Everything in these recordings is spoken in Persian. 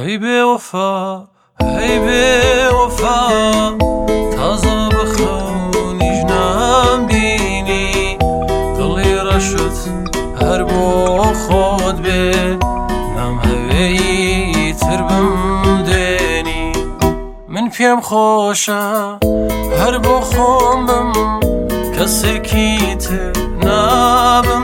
هی بێوەفا هی بێوەفا تازە بخەونیش نامبینی دڵی ڕەشت هەر بۆ خۆت بێ نام هەوێی تر بمدێنی من پێم خۆشە هەر بۆ خۆم بم کەسێکی تر نابم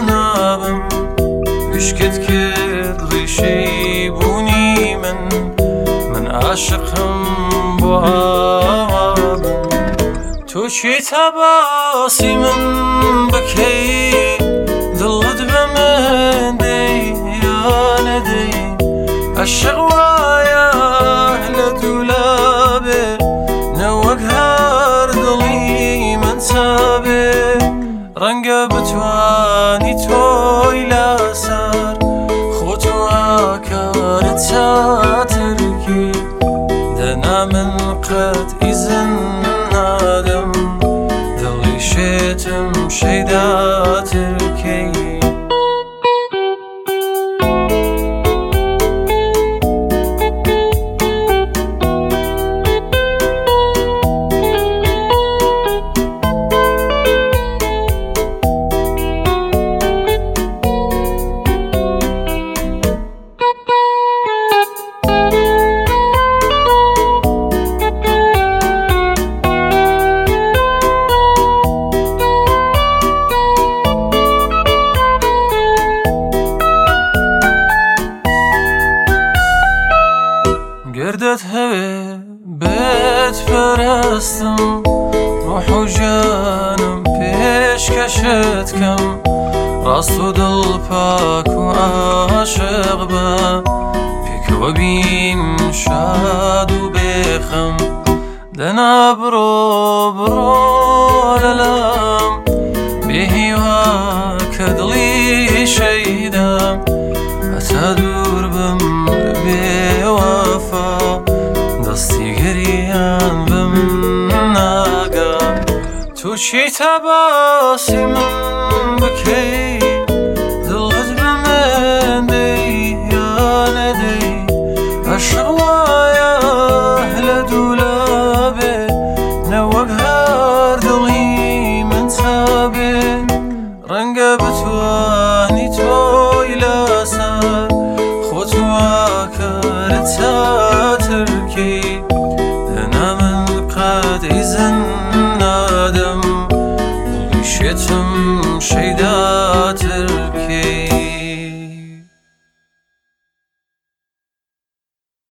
وشکت کرد ڕیشەی بوونی من عاشقم بۆ ئاوابم تۆ چێتە باسی من بکەی دڵت بە من دەی یا نەدەی عاشق وایە لە دوولابێ نەوەک هەر دڵی من چابێ ڕەنگە بتوانی تۆی لەسەر خۆت و ئاکارت چاترکی دەنا من قەت ئیزن نادەم دڵی شێتم شەیداترکەی گردت هەوێ بێت پەرستم ڕۆح و ژیانم پێشکەشت کەم ڕاست و دڵ پاک و عاشق بە پێکەوە بین شاد و بێخەم دەنا بڕۆ لەلام بێهیوا کە دڵی شەیدام هەتا دوور بم بێوەفا دەستی گەریان بم ناگا تۆ چێتە باسی من بکەی دڵت بە من دەی یا نەدەی عاشق وایە لە دوولابێ نەوەک هەر دڵی من چابێ ڕەنگە بتوانێ